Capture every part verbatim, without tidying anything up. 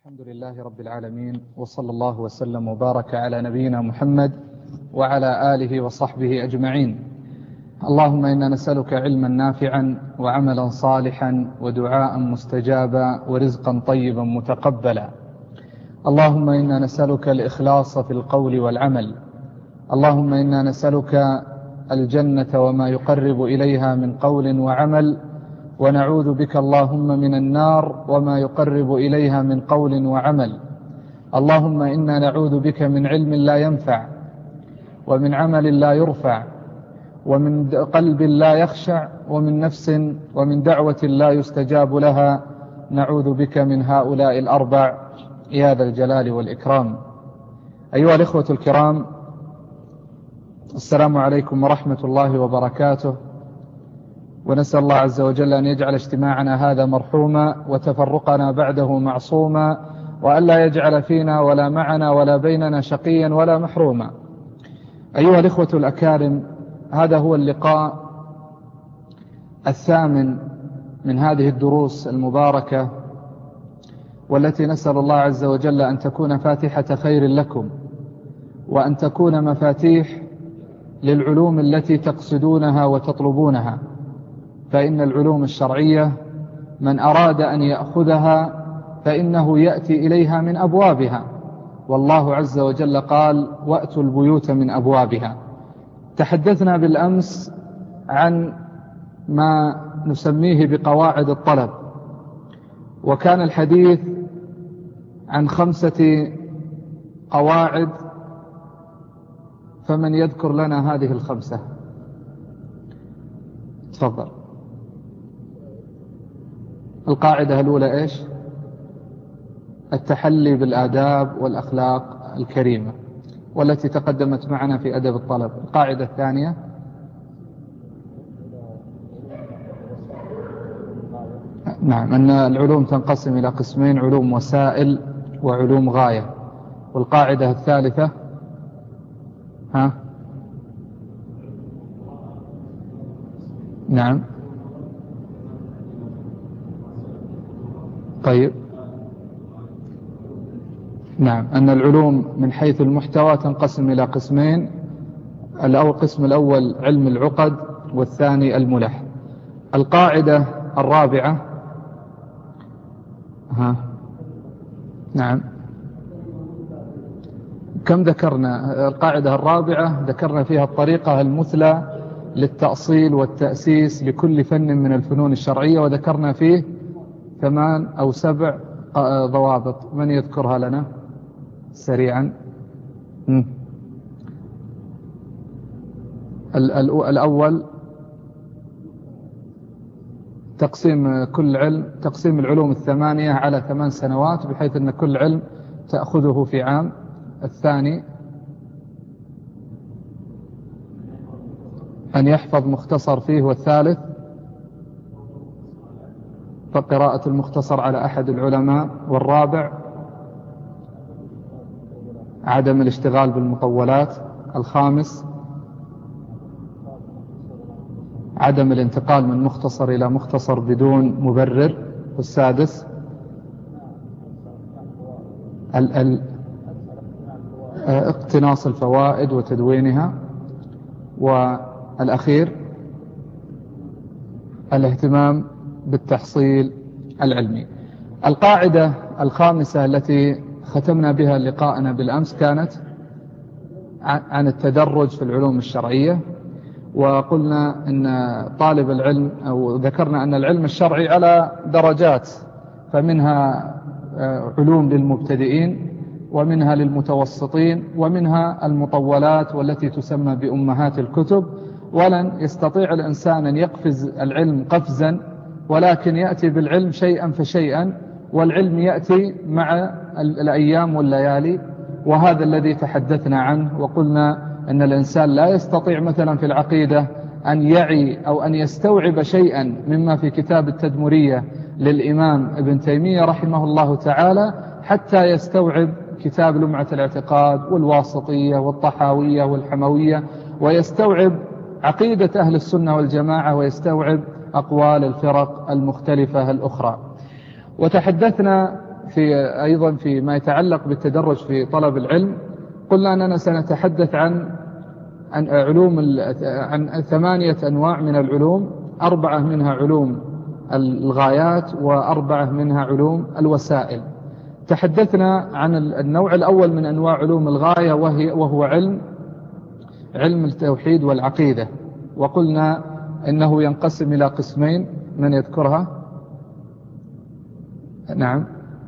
الحمد لله رب العالمين، وصلى الله وسلم وبارك على نبينا محمد وعلى آله وصحبه أجمعين. اللهم إنا نسألك علما نافعا وعملا صالحا ودعاء مستجابا ورزقا طيبا متقبلا. اللهم إنا نسألك الإخلاص في القول والعمل. اللهم إنا نسألك الجنة وما يقرب إليها من قول وعمل، ونعوذ بك اللهم من النار وما يقرب إليها من قول وعمل. اللهم إنا نعوذ بك من علم لا ينفع، ومن عمل لا يرفع، ومن قلب لا يخشع، ومن نفس ومن دعوة لا يستجاب لها. نعوذ بك من هؤلاء الأربع يا ذا الجلال والإكرام. أيها الإخوة الكرام، السلام عليكم ورحمة الله وبركاته، ونسأل الله عز وجل أن يجعل اجتماعنا هذا مرحوما وتفرقنا بعده معصوما، وأن لا يجعل فينا ولا معنا ولا بيننا شقيا ولا محروما. أيها الإخوة الأكارم، هذا هو اللقاء الثامن من هذه الدروس المباركة، والتي نسأل الله عز وجل أن تكون فاتحة خير لكم، وأن تكون مفاتيح للعلوم التي تقصدونها وتطلبونها. فإن العلوم الشرعية من أراد أن يأخذها فإنه يأتي إليها من أبوابها، والله عز وجل قال: وأتوا البيوت من أبوابها. تحدثنا بالأمس عن ما نسميه بقواعد الطلب، وكان الحديث عن خمسة قواعد، فمن يذكر لنا هذه الخمسة؟ تفضل. القاعدة الأولى إيش؟ التحلي بالآداب والأخلاق الكريمة، والتي تقدمت معنا في أدب الطلب. القاعدة الثانية نعم أن العلوم تنقسم إلى قسمين: علوم وسائل وعلوم غاية. والقاعدة الثالثة ها نعم طيب نعم أن العلوم من حيث المحتوى تنقسم إلى قسمين: القسم الأول علم العقد، والثاني الملح. القاعدة الرابعة ها نعم كم ذكرنا؟ القاعدة الرابعة ذكرنا فيها الطريقة المثلى للتأصيل والتأسيس لكل فن من الفنون الشرعية، وذكرنا فيه ثمان أو سبع ضوابط. من يذكرها لنا سريعا؟ م. الأول تقسيم كل علم، تقسيم العلوم الثمانية على ثمان سنوات، بحيث أن كل علم تأخذه في عام. الثاني أن يحفظ مختصر فيه. والثالث فقراءة المختصر على أحد العلماء. والرابع عدم الاشتغال بالمطولات. الخامس عدم الانتقال من مختصر إلى مختصر بدون مبرر. والسادس ال ال اقتناص الفوائد وتدوينها. والأخير الاهتمام بالتحصيل العلمي. القاعدة الخامسة التي ختمنا بها لقاءنا بالأمس كانت عن التدرج في العلوم الشرعية، وقلنا أن طالب العلم، أو ذكرنا أن العلم الشرعي على درجات، فمنها علوم للمبتدئين، ومنها للمتوسطين، ومنها المطولات والتي تسمى بأمهات الكتب. ولن يستطيع الإنسان أن يقفز العلم قفزا، ولكن يأتي بالعلم شيئا فشيئا، والعلم يأتي مع الأيام والليالي. وهذا الذي تحدثنا عنه، وقلنا أن الإنسان لا يستطيع مثلا في العقيدة أن يعي أو أن يستوعب شيئا مما في كتاب التدمرية للإمام ابن تيمية رحمه الله تعالى حتى يستوعب كتاب لمعة الاعتقاد والواسطية والطحاوية والحموية، ويستوعب عقيدة أهل السنة والجماعة، ويستوعب أقوال الفرق المختلفة الأخرى. وتحدثنا في أيضا فيما يتعلق بالتدرج في طلب العلم قلنا أننا سنتحدث عن عن علوم عن ثمانية أنواع من العلوم، أربعة منها علوم الغايات وأربعة منها علوم الوسائل. تحدثنا عن النوع الأول من أنواع علوم الغاية وهي وهو علم علم التوحيد والعقيدة، وقلنا إنه ينقسم إلى قسمين، من يذكرها؟ نعم،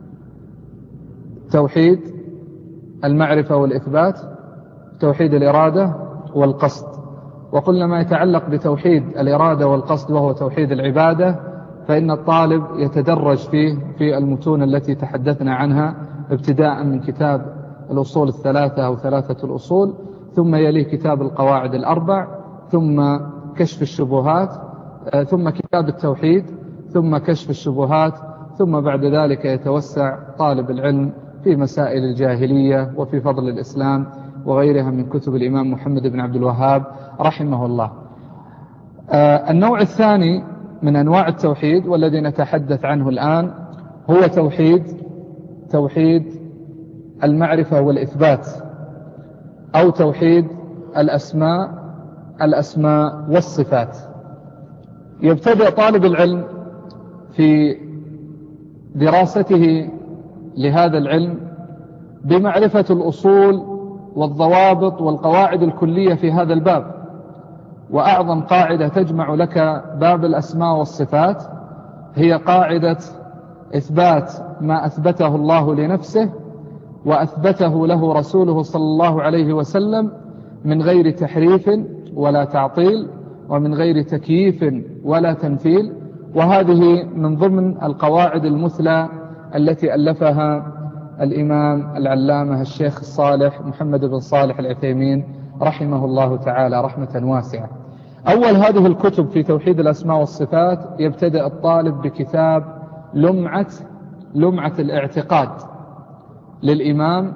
توحيد المعرفة والإثبات، توحيد الإرادة والقصد. وقلنا ما يتعلق بتوحيد الإرادة والقصد وهو توحيد العبادة فإن الطالب يتدرج فيه في المتون التي تحدثنا عنها، ابتداء من كتاب الأصول الثلاثة أو ثلاثة الأصول، ثم يليه كتاب القواعد الأربع، ثم كشف الشبهات، ثم كتاب التوحيد، ثم كشف الشبهات، ثم بعد ذلك يتوسع طالب العلم في مسائل الجاهلية وفي فضل الإسلام وغيرها من كتب الإمام محمد بن عبد الوهاب رحمه الله. النوع الثاني من أنواع التوحيد والذي نتحدث عنه الآن هو توحيد توحيد المعرفة والإثبات، أو توحيد الأسماء الأسماء والصفات. يبتدأ طالب العلم في دراسته لهذا العلم بمعرفة الأصول والضوابط والقواعد الكلية في هذا الباب. وأعظم قاعدة تجمع لك باب الأسماء والصفات هي قاعدة إثبات ما أثبته الله لنفسه وأثبته له رسوله صلى الله عليه وسلم من غير تحريف ولا تعطيل ومن غير تكييف ولا تمثيل. وهذه من ضمن القواعد المثلى التي ألفها الإمام العلامة الشيخ الصالح محمد بن صالح العثيمين رحمه الله تعالى رحمة واسعة. أول هذه الكتب في توحيد الأسماء والصفات يبتدأ الطالب بكتاب لمعة لمعة الاعتقاد للإمام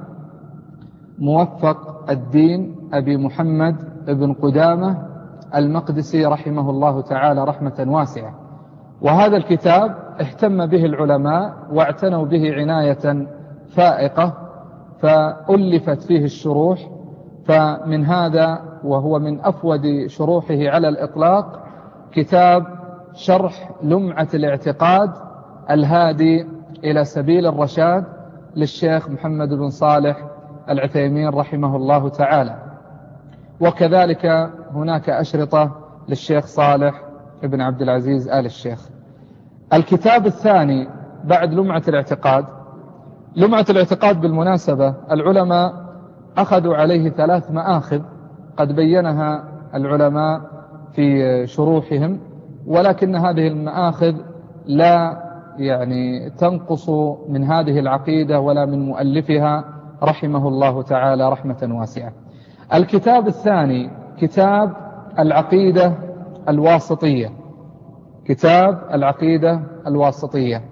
موفق الدين أبي محمد بن قدامة المقدسي رحمه الله تعالى رحمة واسعة. وهذا الكتاب اهتم به العلماء واعتنوا به عناية فائقة، فألفت فيه الشروح. فمن هذا وهو من أفود شروحه على الإطلاق كتاب شرح لمعة الاعتقاد الهادي إلى سبيل الرشاد للشيخ محمد بن صالح العثيمين رحمه الله تعالى. وكذلك هناك أشرطة للشيخ صالح ابن عبد العزيز آل الشيخ. الكتاب الثاني بعد لمعة الاعتقاد، لمعة الاعتقاد بالمناسبة العلماء أخذوا عليه ثلاث مآخذ قد بينها العلماء في شروحهم، ولكن هذه المآخذ لا يعني تنقص من هذه العقيدة ولا من مؤلفها رحمه الله تعالى رحمة واسعة. الكتاب الثاني كتاب العقيدة الواسطية، كتاب العقيدة الواسطية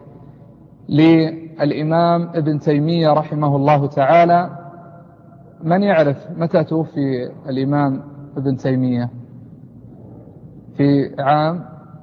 للإمام ابن تيمية رحمه الله تعالى. من يعرف متى توفي الإمام ابن تيمية؟ في عام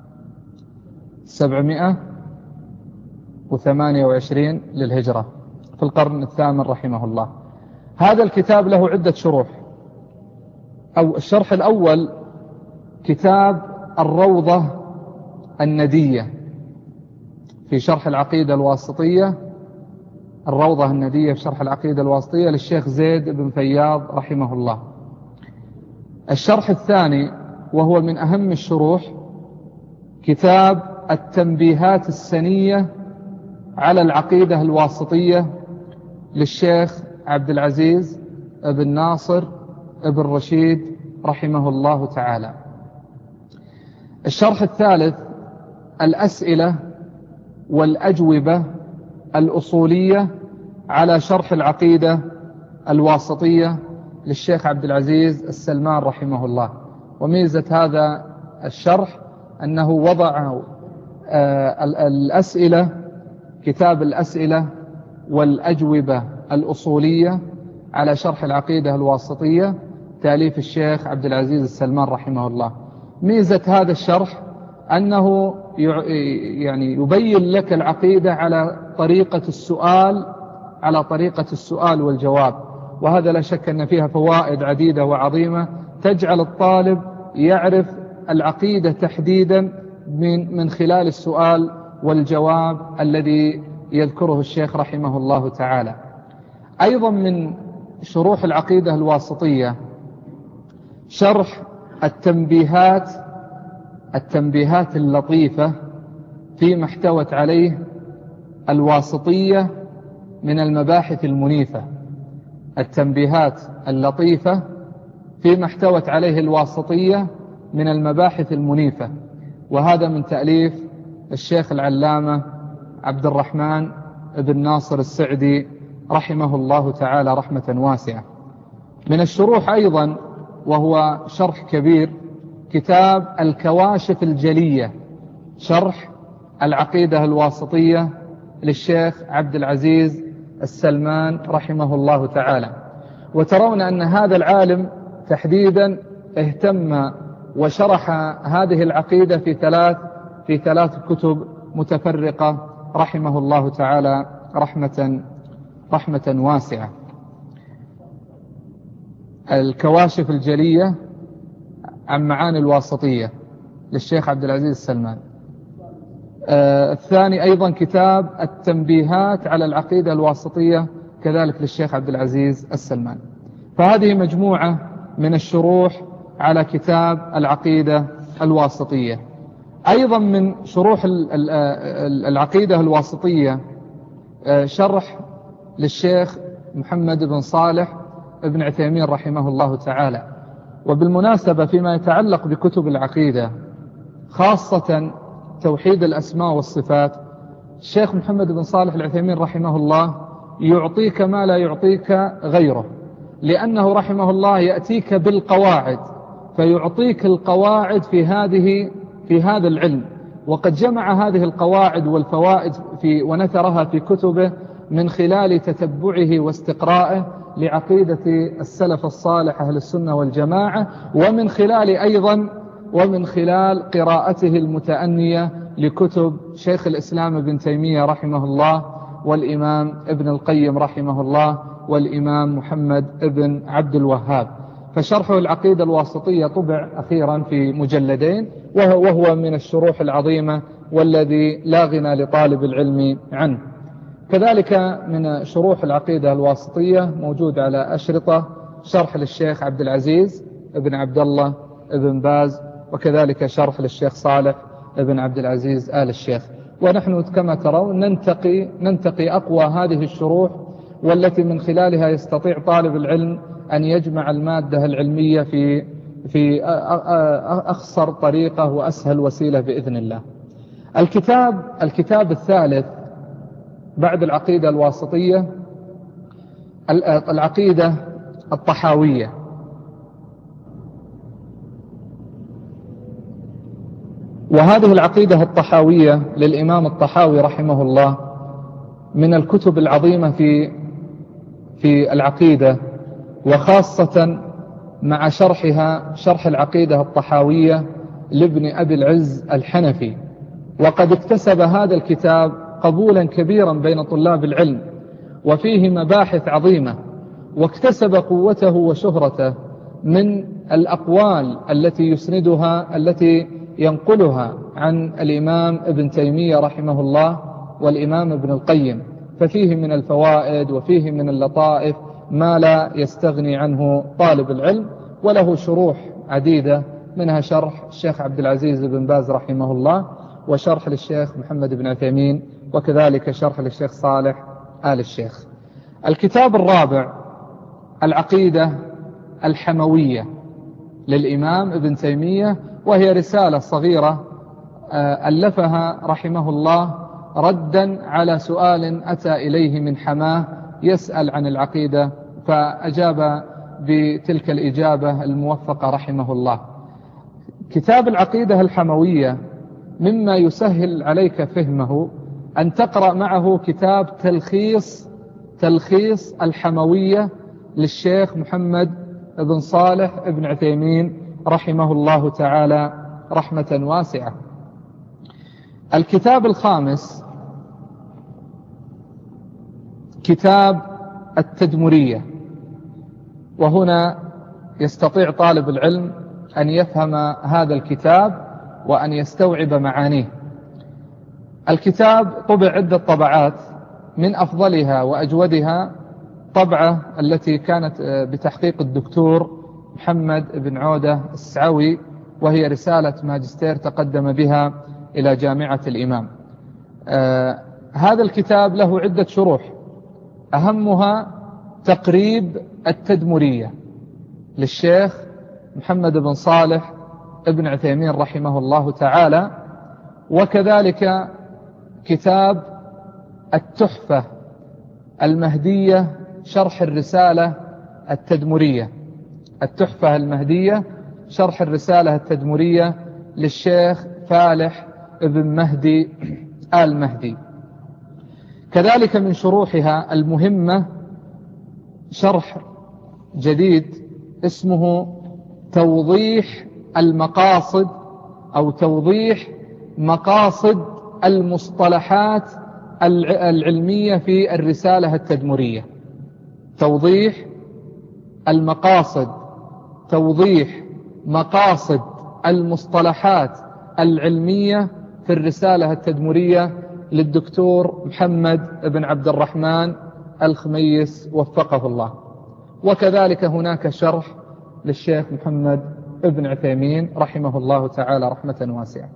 سبعمائة وثمانية وعشرين للهجرة في القرن الثامن رحمه الله. هذا الكتاب له عدة شروح. أو الشرح الأول كتاب الروضة الندية في شرح العقيدة الواسطية، الروضة الندية في شرح العقيدة الواسطية للشيخ زيد بن فياض رحمه الله. الشرح الثاني وهو من أهم الشروح كتاب التنبيهات السنية على العقيدة الواسطية للشيخ عبد العزيز بن ناصر بن رشيد رحمه الله تعالى. الشرح الثالث الأسئلة والأجوبة الأصولية على شرح العقيدة الواسطية للشيخ عبد العزيز السلمان رحمه الله. وميزة هذا الشرح أنه وضع الأسئلة، كتاب الأسئلة والأجوبة الأصولية على شرح العقيدة الواسطية تأليف الشيخ عبد العزيز السلمان رحمه الله. ميزة هذا الشرح أنه يعني يبين لك العقيدة على طريقة السؤال على طريقة السؤال والجواب، وهذا لا شك أن فيها فوائد عديدة وعظيمة تجعل الطالب يعرف العقيدة تحديدا من من خلال السؤال والجواب الذي يذكره الشيخ رحمه الله تعالى. أيضا من شروح العقيدة الواسطية شرح التنبيهات التنبيهات اللطيفة فيما احتوت عليه الواسطية من المباحث المنيفة. التنبيهات اللطيفة فيما احتوت عليه الواسطية من المباحث المنيفة، وهذا من تأليف الشيخ العلامة عبد الرحمن بن ناصر السعدي رحمه الله تعالى رحمة واسعة. من الشروح أيضا وهو شرح كبير كتاب الكواشف الجلية، شرح العقيدة الواسطية للشيخ عبد العزيز السلمان رحمه الله تعالى. وترون أن هذا العالم تحديدا اهتم وشرح هذه العقيدة في ثلاث في ثلاث كتب متفرقة رحمه الله تعالى رحمة رحمة واسعة. الكواشف الجلية عن معاني الواسطية للشيخ عبد العزيز السلمان. آه الثاني أيضا كتاب التنبيهات على العقيدة الواسطية كذلك للشيخ عبد العزيز السلمان. فهذه مجموعة من الشروح على كتاب العقيدة الواسطية. أيضا من شروح العقيدة الواسطية شرح للشيخ محمد بن صالح ابن عثيمين رحمه الله تعالى. وبالمناسبة فيما يتعلق بكتب العقيدة خاصة توحيد الأسماء والصفات، الشيخ محمد بن صالح العثيمين رحمه الله يعطيك ما لا يعطيك غيره، لأنه رحمه الله يأتيك بالقواعد فيعطيك القواعد في هذه في هذا العلم، وقد جمع هذه القواعد والفوائد في ونثرها في كتبه من خلال تتبعه واستقرائه لعقيدة السلف الصالح أهل السنة والجماعة، ومن خلال أيضا ومن خلال قراءته المتأنية لكتب شيخ الإسلام ابن تيمية رحمه الله والإمام ابن القيم رحمه الله والإمام محمد ابن عبد الوهاب. فشرحه العقيدة الواسطية طبع أخيرا في مجلدين، وهو من الشروح العظيمة والذي لا غنى لطالب العلم عنه. كذلك من شروح العقيدة الواسطية موجود على أشرطة شرح للشيخ عبد العزيز ابن عبد الله ابن باز، وكذلك شرح للشيخ صالح ابن عبد العزيز آل الشيخ. ونحن كما ترون ننتقي, ننتقي أقوى هذه الشروح والتي من خلالها يستطيع طالب العلم أن يجمع المادة العلمية في في أخصر طريقة وأسهل وسيلة بإذن الله. الكتاب الكتاب الثالث بعد العقيدة الواسطية العقيدة الطحاوية. وهذه العقيدة الطحاوية للإمام الطحاوي رحمه الله من الكتب العظيمة في في العقيدة، وخاصة مع شرحها شرح العقيدة الطحاوية لابن أبي العز الحنفي. وقد اكتسب هذا الكتاب قبولا كبيرا بين طلاب العلم، وفيه مباحث عظيمة، واكتسب قوته وشهرته من الأقوال التي يسندها التي ينقلها عن الإمام ابن تيمية رحمه الله والإمام ابن القيم. ففيه من الفوائد وفيه من اللطائف ما لا يستغني عنه طالب العلم، وله شروح عديدة منها شرح الشيخ عبد العزيز بن باز رحمه الله، وشرح للشيخ محمد بن عثيمين، وكذلك شرح للشيخ صالح آل الشيخ. الكتاب الرابع العقيدة الحموية للإمام ابن تيمية، وهي رسالة صغيرة ألفها رحمه الله ردا على سؤال أتى إليه من حماه يسأل عن العقيدة، فأجاب بتلك الإجابة الموفقة رحمه الله. كتاب العقيدة الحموية مما يسهل عليك فهمه أن تقرأ معه كتاب تلخيص تلخيص الحموية للشيخ محمد بن صالح بن عثيمين رحمه الله تعالى رحمة واسعة. الكتاب الخامس كتاب التدمرية. وهنا يستطيع طالب العلم أن يفهم هذا الكتاب وأن يستوعب معانيه. الكتاب طبع عدة طبعات، من أفضلها وأجودها طبعة التي كانت بتحقيق الدكتور محمد بن عودة السعوي، وهي رسالة ماجستير تقدم بها إلى جامعة الإمام. آه هذا الكتاب له عدة شروح، أهمها تقريب التدمرية للشيخ محمد بن صالح ابن عثيمين رحمه الله تعالى، وكذلك كتاب التحفة المهدية شرح الرسالة التدمرية، التحفة المهدية شرح الرسالة التدمرية للشيخ فالح ابن مهدي آل مهدي. كذلك من شروحها المهمة شرح جديد اسمه توضيح المقاصد أو توضيح مقاصد المصطلحات العلمية في الرسالة التدمرية. توضيح المقاصد، توضيح مقاصد المصطلحات العلمية في الرسالة التدمرية للدكتور محمد بن عبد الرحمن الخميس وفقه الله. وكذلك هناك شرح للشيخ محمد بن عثيمين رحمه الله تعالى رحمة واسعة.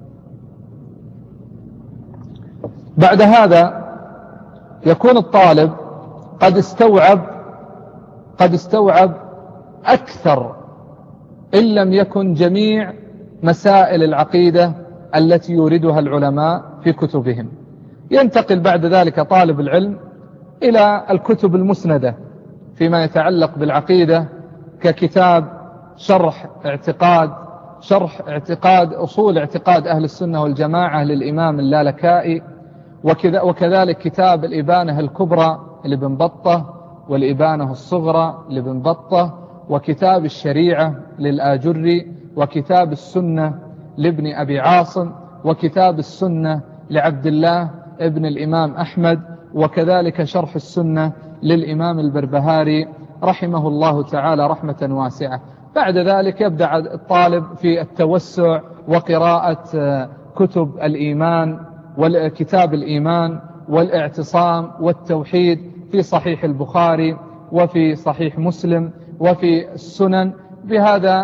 بعد هذا يكون الطالب قد استوعب قد استوعب أكثر إن لم يكن جميع مسائل العقيدة التي يوردها العلماء في كتبهم. ينتقل بعد ذلك طالب العلم إلى الكتب المسندة فيما يتعلق بالعقيدة، ككتاب شرح اعتقاد شرح اعتقاد أصول اعتقاد أهل السنة والجماعة للإمام اللالكائي، وكذلك كتاب الإبانة الكبرى لابن بطة والإبانة الصغرى لابن بطة، وكتاب الشريعة للآجري، وكتاب السنة لابن أبي عاصم، وكتاب السنة لعبد الله ابن الإمام أحمد، وكذلك شرح السنة للإمام البربهاري رحمه الله تعالى رحمة واسعة. بعد ذلك يبدأ الطالب في التوسع وقراءة كتب الإيمان والكتاب الإيمان والاعتصام والتوحيد في صحيح البخاري وفي صحيح مسلم وفي السنن. بهذا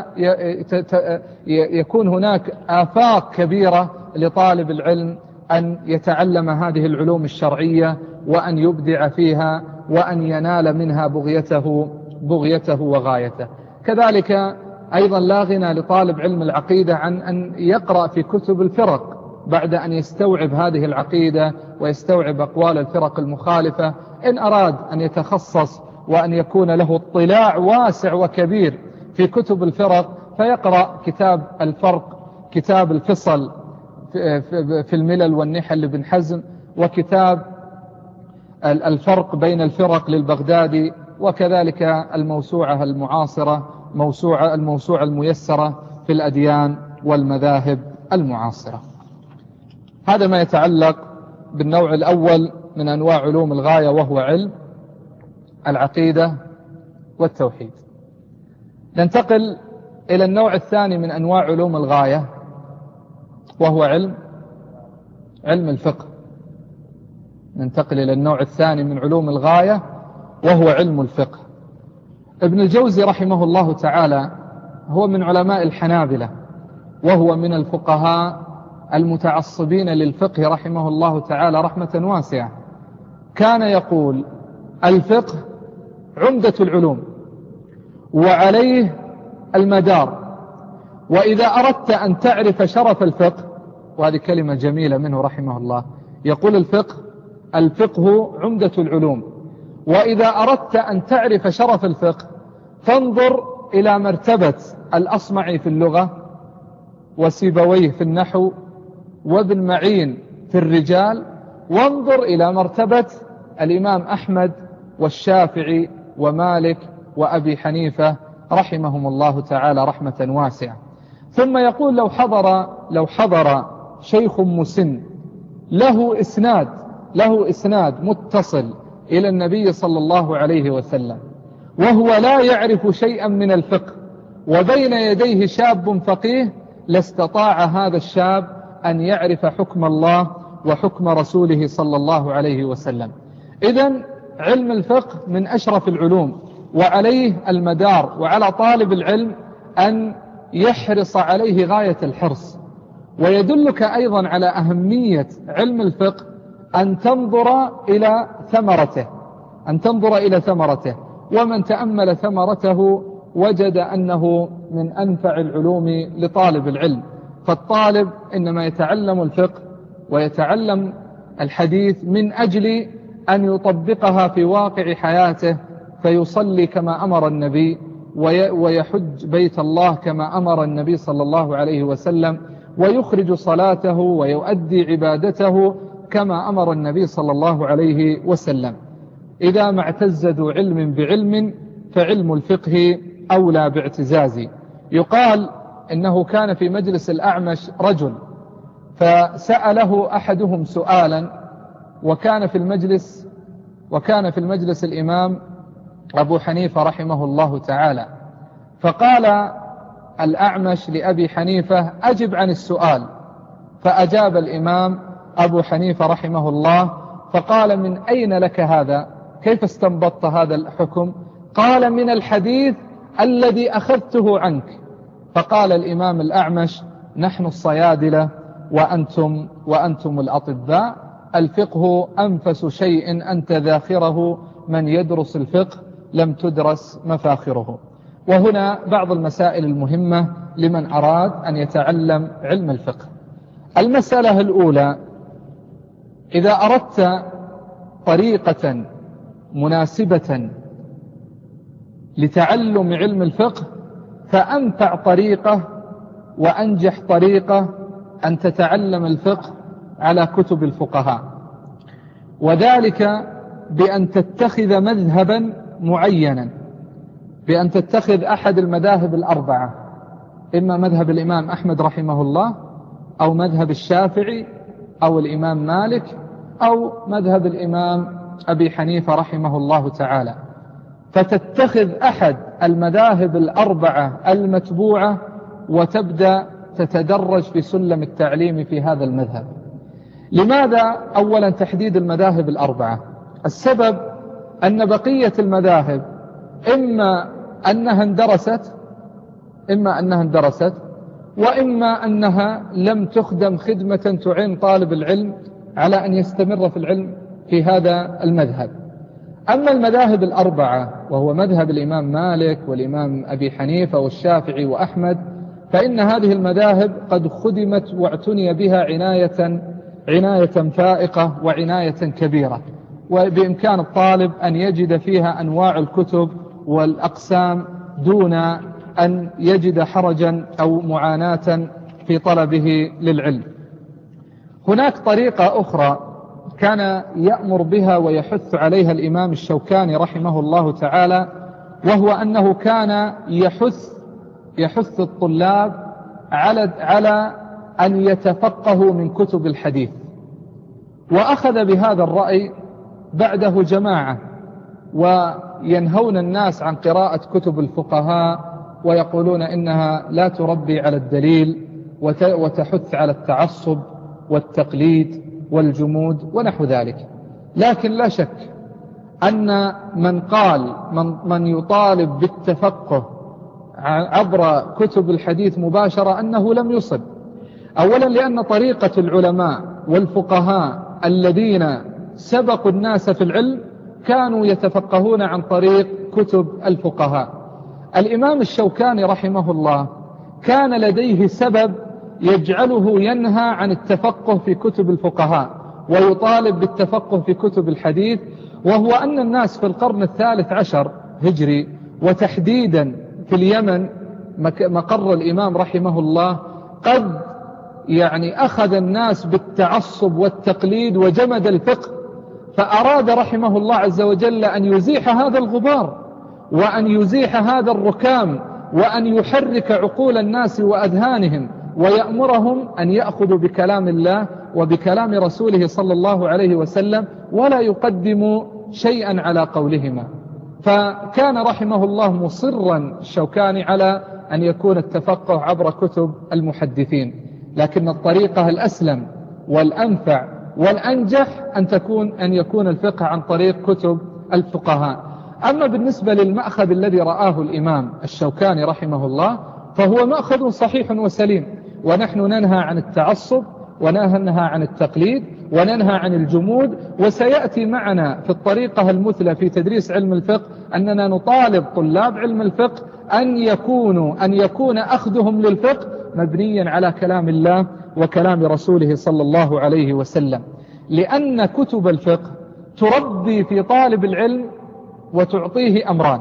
يكون هناك آفاق كبيرة لطالب العلم أن يتعلم هذه العلوم الشرعية وأن يبدع فيها وأن ينال منها بغيته بغيته وغايته. كذلك أيضا لا غنى لطالب علم العقيدة عن أن يقرأ في كتب الفرق بعد أن يستوعب هذه العقيدة ويستوعب أقوال الفرق المخالفة. إن أراد أن يتخصص وأن يكون له اطلاع واسع وكبير في كتب الفرق فيقرأ كتاب الفرق، كتاب الفصل في الملل والنحل لابن حزم، وكتاب الفرق بين الفرق للبغدادي، وكذلك الموسوعة المعاصرة موسوعة الموسوعة الميسرة في الأديان والمذاهب المعاصرة. هذا ما يتعلق بالنوع الأول من أنواع علوم الغاية، وهو علم العقيدة والتوحيد. ننتقل إلى النوع الثاني من أنواع علوم الغاية، وهو علم علم الفقه. ننتقل إلى النوع الثاني من علوم الغاية، وهو علم الفقه. ابن الجوزي رحمه الله تعالى هو من علماء الحنابلة، وهو من الفقهاء المتعصبين للفقه رحمه الله تعالى رحمة واسعة. كان يقول: الفقه عمدة العلوم وعليه المدار، وإذا أردت أن تعرف شرف الفقه، وهذه كلمة جميلة منه رحمه الله، يقول الفقه الفقه عمدة العلوم، وإذا أردت أن تعرف شرف الفقه فانظر إلى مرتبة الأصمعي في اللغة، وسيبويه في النحو، وابن معين في الرجال، وانظر إلى مرتبة الإمام أحمد والشافعي ومالك وأبي حنيفة رحمهم الله تعالى رحمة واسعة. ثم يقول: لو حضر لو حضر شيخ مسن له إسناد له إسناد متصل إلى النبي صلى الله عليه وسلم وهو لا يعرف شيئا من الفقه، وبين يديه شاب فقيه، لاستطاع هذا الشاب أن يعرف حكم الله وحكم رسوله صلى الله عليه وسلم. إذن علم الفقه من أشرف العلوم، وعليه المدار، وعلى طالب العلم أن يحرص عليه غاية الحرص. ويدلك أيضا على أهمية علم الفقه أن تنظر إلى ثمرته أن تنظر إلى ثمرته ومن تأمل ثمرته وجد أنه من أنفع العلوم لطالب العلم. فالطالب إنما يتعلم الفقه ويتعلم الحديث من أجل أن يطبقها في واقع حياته، فيصلي كما أمر النبي، ويحج بيت الله كما أمر النبي صلى الله عليه وسلم، ويخرج صلاته ويؤدي عبادته كما أمر النبي صلى الله عليه وسلم. إذا ما اعتز ذو علم بعلم فعلم الفقه أولى باعتزازه. يقال إنه كان في مجلس الأعمش رجل، فسأله أحدهم سؤالا، وكان في المجلس وكان في المجلس الإمام أبو حنيفة رحمه الله تعالى، فقال الأعمش لأبي حنيفة: أجب عن السؤال. فأجاب الإمام أبو حنيفة رحمه الله فقال: من أين لك هذا؟ كيف استنبطت هذا الحكم؟ قال: من الحديث الذي أخذته عنك. فقال الإمام الأعمش: نحن الصيادلة وأنتم, وأنتم الأطباء، الفقه أنفس شيء أنت ذاخره، من يدرس الفقه لم تدرس مفاخره. وهنا بعض المسائل المهمة لمن أراد أن يتعلم علم الفقه. المسألة الأولى: إذا أردت طريقة مناسبة لتعلم علم الفقه، فأنفع طريقة وأنجح طريقة أن تتعلم الفقه على كتب الفقهاء، وذلك بأن تتخذ مذهبا معينا، بأن تتخذ أحد المذاهب الأربعة، إما مذهب الإمام أحمد رحمه الله، أو مذهب الشافعي، أو الإمام مالك، أو مذهب الإمام أبي حنيفة رحمه الله تعالى، فتتخذ أحد المذاهب الأربعة المتبوعة وتبدأ تتدرج في سلم التعليم في هذا المذهب. لماذا أولا تحديد المذاهب الأربعة؟ السبب أن بقية المذاهب إما أنها اندرست إما أنها اندرست وإما أنها لم تخدم خدمة تعين طالب العلم على أن يستمر في العلم في هذا المذهب. أما المذاهب الأربعة، وهو مذهب الإمام مالك والإمام أبي حنيفة والشافعي وأحمد، فإن هذه المذاهب قد خدمت واعتني بها عناية عناية فائقة وعناية كبيرة، وبإمكان الطالب أن يجد فيها أنواع الكتب والأقسام دون أن يجد حرجا أو معاناة في طلبه للعلم. هناك طريقة أخرى كان يأمر بها ويحث عليها الإمام الشوكاني رحمه الله تعالى، وهو أنه كان يحث يحث الطلاب على على أن يتفقهوا من كتب الحديث، وأخذ بهذا الرأي بعده جماعة، وينهون الناس عن قراءة كتب الفقهاء ويقولون إنها لا تربي على الدليل وتحث على التعصب والتقليد والجمود ونحو ذلك. لكن لا شك أن من قال من, من يطالب بالتفقه عبر كتب الحديث مباشرة أنه لم يصب. أولا لأن طريقة العلماء والفقهاء الذين سبقوا الناس في العلم كانوا يتفقهون عن طريق كتب الفقهاء. الإمام الشوكاني رحمه الله كان لديه سبب يجعله ينهى عن التفقه في كتب الفقهاء ويطالب بالتفقه في كتب الحديث، وهو أن الناس في القرن الثالث عشر هجري، وتحديدا في اليمن مقر الإمام رحمه الله، قد يعني أخذ الناس بالتعصب والتقليد وجمد الفقه، فأراد رحمه الله عز وجل أن يزيح هذا الغبار وأن يزيح هذا الركام وأن يحرك عقول الناس وأذهانهم، ويأمرهم أن يأخذوا بكلام الله وبكلام رسوله صلى الله عليه وسلم، ولا يقدموا شيئا على قولهما. فكان رحمه الله مصرا الشوكاني على أن يكون التفقه عبر كتب المحدثين، لكن الطريقة الأسلم والأنفع والأنجح أن تكون أن يكون الفقه عن طريق كتب الفقهاء. أما بالنسبة للمأخذ الذي رآه الإمام الشوكاني رحمه الله فهو مأخذ صحيح وسليم، ونحن ننهى عن التعصب وننهى عن التقليد وننهى عن الجمود. وسيأتي معنا في الطريقة المثلى في تدريس علم الفقه أننا نطالب طلاب علم الفقه أن يكونوا أن يكون أخذهم للفقه مبنيا على كلام الله وكلام رسوله صلى الله عليه وسلم، لأن كتب الفقه تربي في طالب العلم وتعطيه أمران.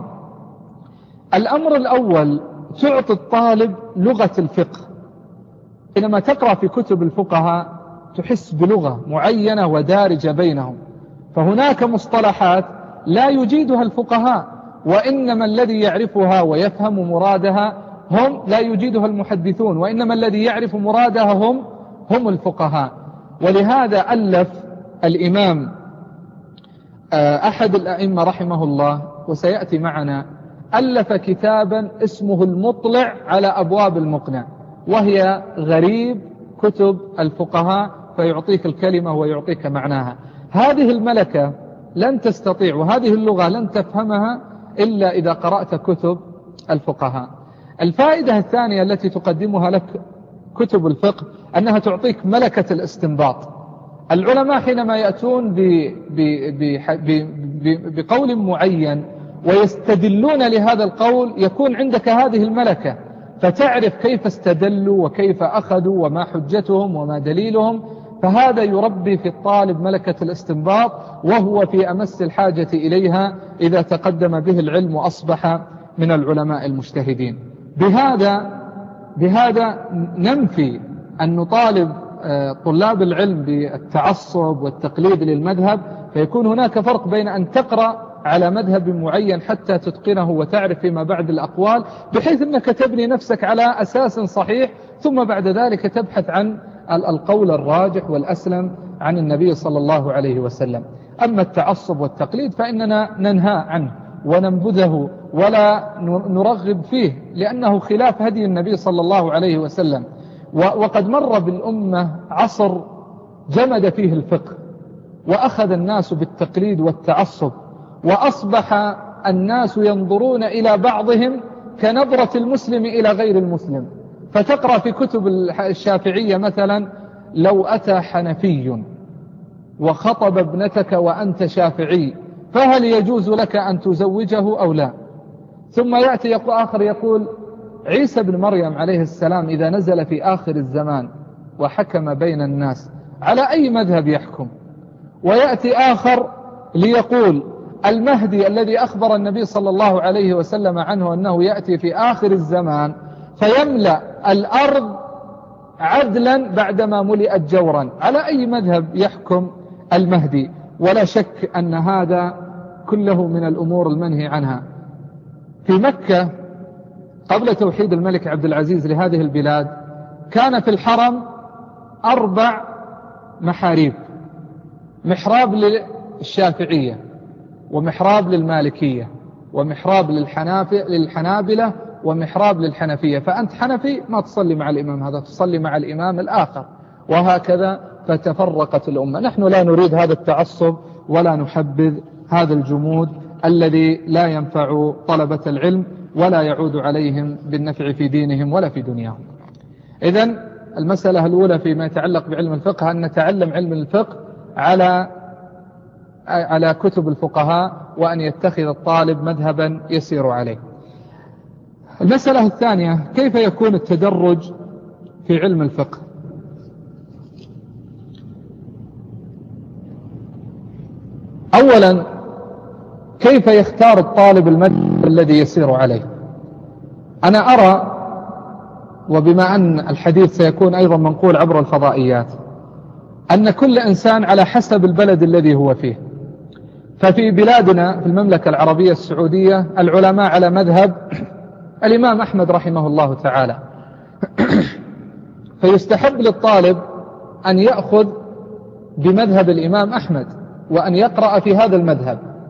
الأمر الأول تعطي الطالب لغة الفقه. حينما تقرأ في كتب الفقهاء تحس بلغة معينة ودارجة بينهم، فهناك مصطلحات لا يجيدها الفقهاء، وإنما الذي يعرفها ويفهم مرادها هم لا يجيدها المحدثون، وإنما الذي يعرف مرادها هم هم الفقهاء. ولهذا ألف الإمام أحد الأئمة رحمه الله وسيأتي معنا ألف كتابا اسمه المطلع على أبواب المقنع، وهي غريب كتب الفقهاء، فيعطيك الكلمة ويعطيك معناها. هذه الملكة لن تستطيع وهذه اللغة لن تفهمها إلا إذا قرأت كتب الفقهاء. الفائدة الثانية التي تقدمها لك كتب الفقه أنها تعطيك ملكة الاستنباط. العلماء حينما يأتون ب ب ب ب بقول معين ويستدلون لهذا القول يكون عندك هذه الملكة، فتعرف كيف استدلوا وكيف أخذوا وما حجتهم وما دليلهم. فهذا يربي في الطالب ملكة الاستنباط، وهو في أمس الحاجة إليها إذا تقدم به العلم وأصبح من العلماء المجتهدين. بهذا بهذا ننفي أن نطالب طلاب العلم بالتعصب والتقليد للمذهب، فيكون هناك فرق بين أن تقرأ على مذهب معين حتى تتقنه وتعرف فيما بعد الأقوال بحيث أنك تبني نفسك على أساس صحيح، ثم بعد ذلك تبحث عن القول الراجح والأسلم عن النبي صلى الله عليه وسلم. أما التعصب والتقليد فإننا ننهى عنه وننبذه ولا نرغب فيه، لأنه خلاف هدي النبي صلى الله عليه وسلم. وقد مر بالأمة عصر جمد فيه الفقه وأخذ الناس بالتقليد والتعصب، وأصبح الناس ينظرون إلى بعضهم كنظرة المسلم إلى غير المسلم. فتقرأ في كتب الشافعية مثلا: لو أتى حنفي وخطب ابنتك وأنت شافعي فهل يجوز لك أن تزوجه أو لا؟ ثم يأتي يقول آخر يقول: عيسى بن مريم عليه السلام إذا نزل في آخر الزمان وحكم بين الناس على أي مذهب يحكم؟ ويأتي آخر ليقول: المهدي الذي أخبر النبي صلى الله عليه وسلم عنه أنه يأتي في آخر الزمان فيملأ الأرض عدلا بعدما ملئت جورا، على أي مذهب يحكم المهدي؟ ولا شك أن هذا كله من الأمور المنهي عنها. في مكة قبل توحيد الملك عبد العزيز لهذه البلاد كان في الحرم أربع محاريب: محراب للشافعية، ومحراب للمالكية، ومحراب للحنابلة، ومحراب للحنفية. فأنت حنفي ما تصلي مع الإمام هذا، تصلي مع الإمام الآخر، وهكذا فتفرقت الأمة. نحن لا نريد هذا التعصب ولا نحبذ هذا الجمود الذي لا ينفع طلبة العلم ولا يعود عليهم بالنفع في دينهم ولا في دنياهم. إذن المسألة الأولى فيما يتعلق بعلم الفقه أن نتعلم علم الفقه على على كتب الفقهاء، وأن يتخذ الطالب مذهبا يسير عليه. المسألة الثانية: كيف يكون التدرج في علم الفقه؟ أولا، كيف يختار الطالب المذهب الذي يسير عليه؟ أنا أرى، وبما أن الحديث سيكون أيضا منقول عبر الفضائيات، أن كل إنسان على حسب البلد الذي هو فيه. ففي بلادنا في المملكة العربية السعودية العلماء على مذهب الإمام أحمد رحمه الله تعالى، فيستحب للطالب أن يأخذ بمذهب الإمام أحمد وأن يقرأ في هذا المذهب،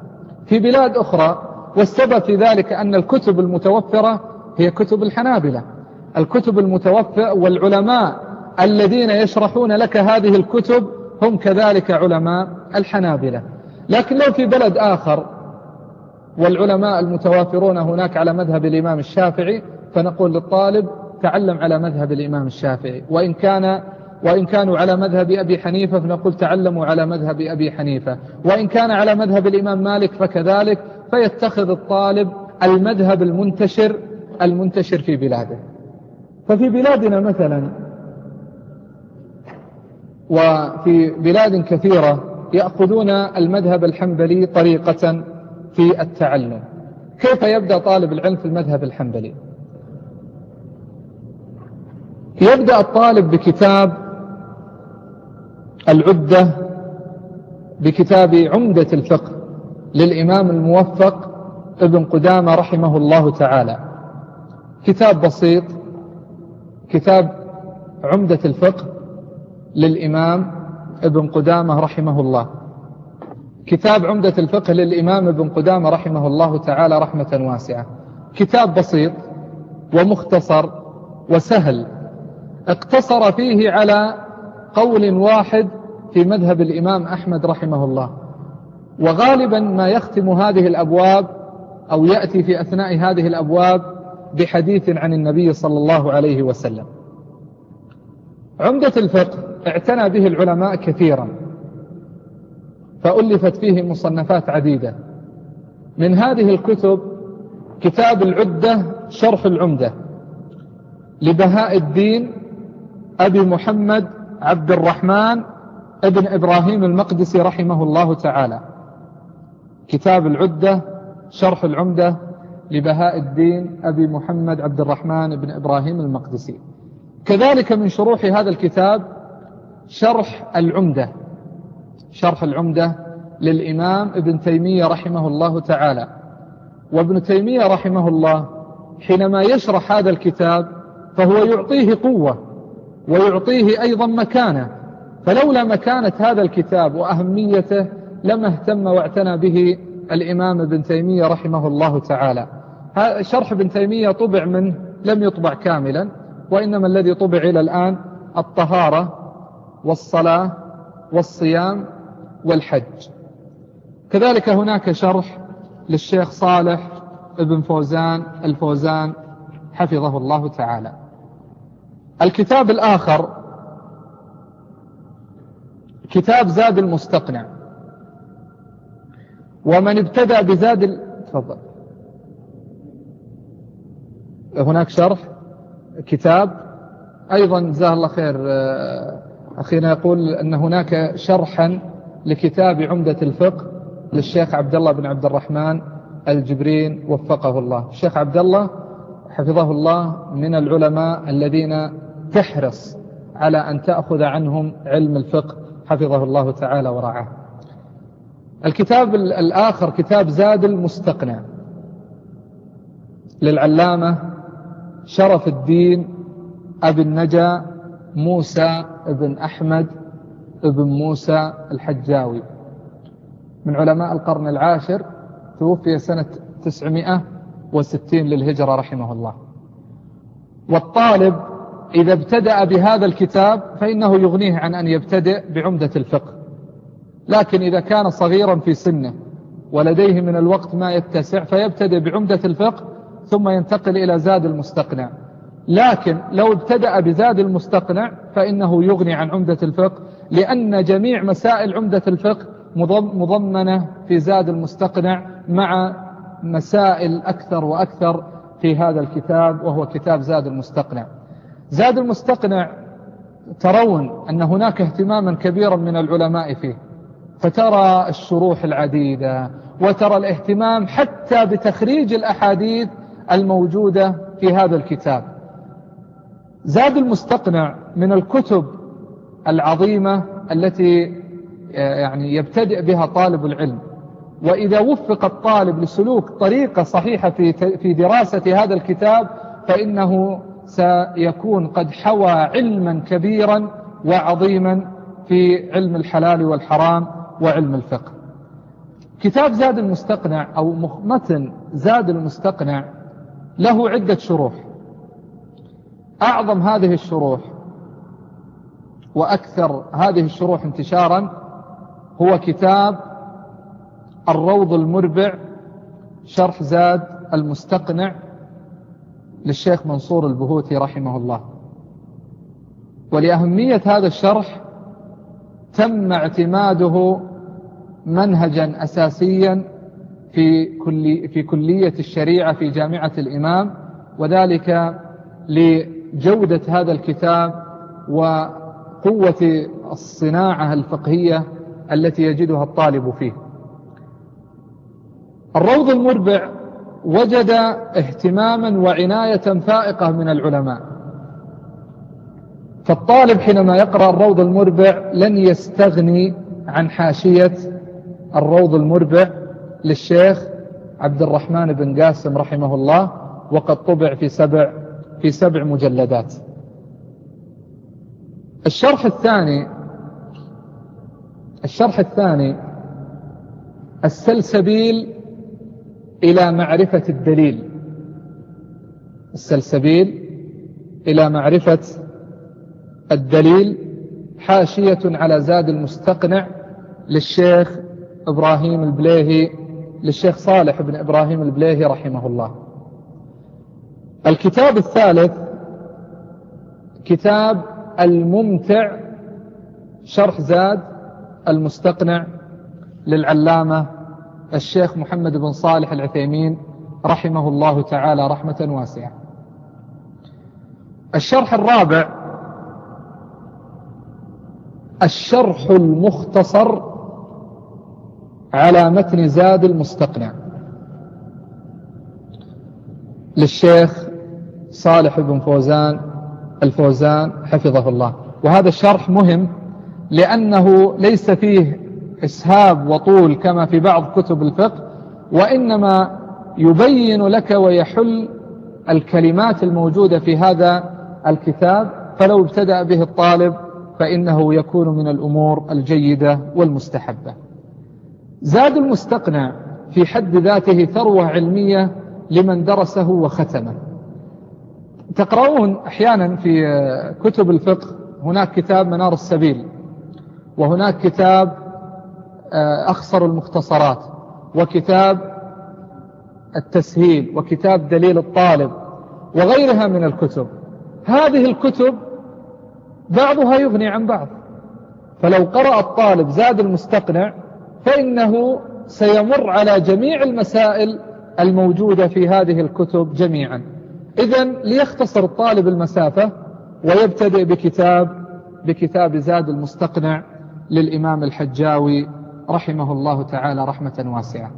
في بلاد أخرى، والسبب في ذلك أن الكتب المتوفرة هي كتب الحنابلة. الكتب المتوفرة والعلماء الذين يشرحون لك هذه الكتب هم كذلك علماء الحنابلة. لكن لو في بلد آخر والعلماء المتوافرون هناك على مذهب الإمام الشافعي، فنقول للطالب تعلم على مذهب الإمام الشافعي، وإن كان وإن كانوا على مذهب أبي حنيفة فنقول تعلموا على مذهب أبي حنيفة، وإن كان على مذهب الإمام مالك فكذلك، فيتخذ الطالب المذهب المنتشر المنتشر في بلاده. ففي بلادنا مثلا وفي بلاد كثيرة يأخذون المذهب الحنبلي طريقة في التعلم. كيف يبدأ طالب العلم في المذهب الحنبلي؟ يبدأ الطالب بكتاب العدة، بكتاب عمدة الفقه للإمام الموفق ابن قدامة رحمه الله تعالى. كتاب بسيط، كتاب عمدة الفقه للإمام ابن قدامة رحمه الله. كتاب عمدة الفقه للإمام ابن قدامة رحمه الله تعالى رحمة واسعة. كتاب بسيط ومختصر وسهل، اقتصر فيه على قول واحد في مذهب الإمام أحمد رحمه الله. وغالبا ما يختم هذه الأبواب أو يأتي في أثناء هذه الأبواب بحديث عن النبي صلى الله عليه وسلم. عمدة الفقه اعتنى به العلماء كثيرا، فألفت فيه مصنفات عديدة. من هذه الكتب كتاب العدة شرح العمدة لبهاء الدين أبي محمد عبد الرحمن ابن إبراهيم المقدسي رحمه الله تعالى. كتاب العدة شرح العمدة لبهاء الدين أبي محمد عبد الرحمن بن إبراهيم المقدسي. كذلك من شروح هذا الكتاب شرح العمدة، شرح العمدة للإمام ابن تيمية رحمه الله تعالى. وابن تيمية رحمه الله حينما يشرح هذا الكتاب فهو يعطيه قوة ويعطيه أيضا مكانة، فلولا مكانة هذا الكتاب وأهميته لما اهتم واعتنى به الإمام ابن تيمية رحمه الله تعالى. شرح ابن تيمية طبع منه لم يطبع كاملا، وإنما الذي طبع إلى الآن الطهارة والصلاة والصيام والحج. كذلك هناك شرح للشيخ صالح ابن فوزان الفوزان حفظه الله تعالى. الكتاب الآخر كتاب زاد المستقنع. ومن ابتدأ بزاد ال... تفضل. هناك شرح كتاب أيضا جزاه الله خير، أخينا يقول أن هناك شرحا لكتاب عمدة الفقه للشيخ عبد الله بن عبد الرحمن الجبرين وفقه الله. الشيخ عبد الله حفظه الله من العلماء الذين تحرص على أن تأخذ عنهم علم الفقه حفظه الله تعالى ورعاه. الكتاب الآخر كتاب زاد المستقنع للعلامة شرف الدين أبي النجا موسى ابن أحمد ابن موسى الحجاوي، من علماء القرن العاشر، توفي سنة تسعمائة وستين للهجرة رحمه الله. والطالب إذا ابتدأ بهذا الكتاب فإنه يغنيه عن أن يبتدئ بعمدة الفقه، لكن إذا كان صغيرا في سنه ولديه من الوقت ما يتسع فيبتدئ بعمدة الفقه ثم ينتقل إلى زاد المستقنع. لكن لو ابتدأ بزاد المستقنع فإنه يغني عن عمدة الفقه، لأن جميع مسائل عمدة الفقه مضمنة في زاد المستقنع مع مسائل أكثر وأكثر في هذا الكتاب، وهو كتاب زاد المستقنع. زاد المستقنع ترون أن هناك اهتماما كبيرا من العلماء فيه، فترى الشروح العديدة وترى الاهتمام حتى بتخريج الأحاديث الموجودة في هذا الكتاب. زاد المستقنع من الكتب العظيمة التي يعني يبتدئ بها طالب العلم، وإذا وفق الطالب لسلوك طريقة صحيحة في في دراسة هذا الكتاب فإنه سيكون قد حوى علما كبيرا وعظيما في علم الحلال والحرام وعلم الفقه. كتاب زاد المستقنع أو متن زاد المستقنع له عدة شروح. أعظم هذه الشروح وأكثر هذه الشروح انتشارا هو كتاب الروض المربع شرح زاد المستقنع للشيخ منصور البهوتي رحمه الله. ولأهمية هذا الشرح تم اعتماده منهجا أساسيا في, كلي في كلية الشريعة في جامعة الإمام، وذلك لجودة هذا الكتاب وقوة الصناعة الفقهية التي يجدها الطالب فيه. الروض المربع وجد اهتماما وعناية فائقة من العلماء، فالطالب حينما يقرأ الروض المربع لن يستغني عن حاشية الروض المربع للشيخ عبد الرحمن بن قاسم رحمه الله، وقد طبع في سبع في سبع مجلدات. الشرح الثاني الشرح الثاني السلسبيل إلى معرفة الدليل السلسبيل إلى معرفة الدليل حاشية على زاد المستقنع للشيخ إبراهيم البليهي للشيخ صالح بن إبراهيم البليهي رحمه الله. الكتاب الثالث كتاب الممتع شرح زاد المستقنع للعلامة الشيخ محمد بن صالح العثيمين رحمه الله تعالى رحمة واسعة. الشرح الرابع الشرح المختصر على متن زاد المستقنع للشيخ صالح بن فوزان الفوزان حفظه الله. وهذا الشرح مهم لأنه ليس فيه إسهاب وطول كما في بعض كتب الفقه، وإنما يبين لك ويحل الكلمات الموجودة في هذا الكتاب، فلو ابتدأ به الطالب فإنه يكون من الأمور الجيدة والمستحبة. زاد المستقنع في حد ذاته ثروة علمية لمن درسه وختمه. تقرؤون أحيانا في كتب الفقه هناك كتاب منار السبيل، وهناك كتاب أخصر المختصرات، وكتاب التسهيل، وكتاب دليل الطالب، وغيرها من الكتب. هذه الكتب بعضها يغني عن بعض، فلو قرأ الطالب زاد المستقنع فإنه سيمر على جميع المسائل الموجودة في هذه الكتب جميعا. إذن ليختصر الطالب المسافة ويبتدئ بكتاب بكتاب زاد المستقنع للإمام الحجاوي رحمه الله تعالى رحمة واسعة.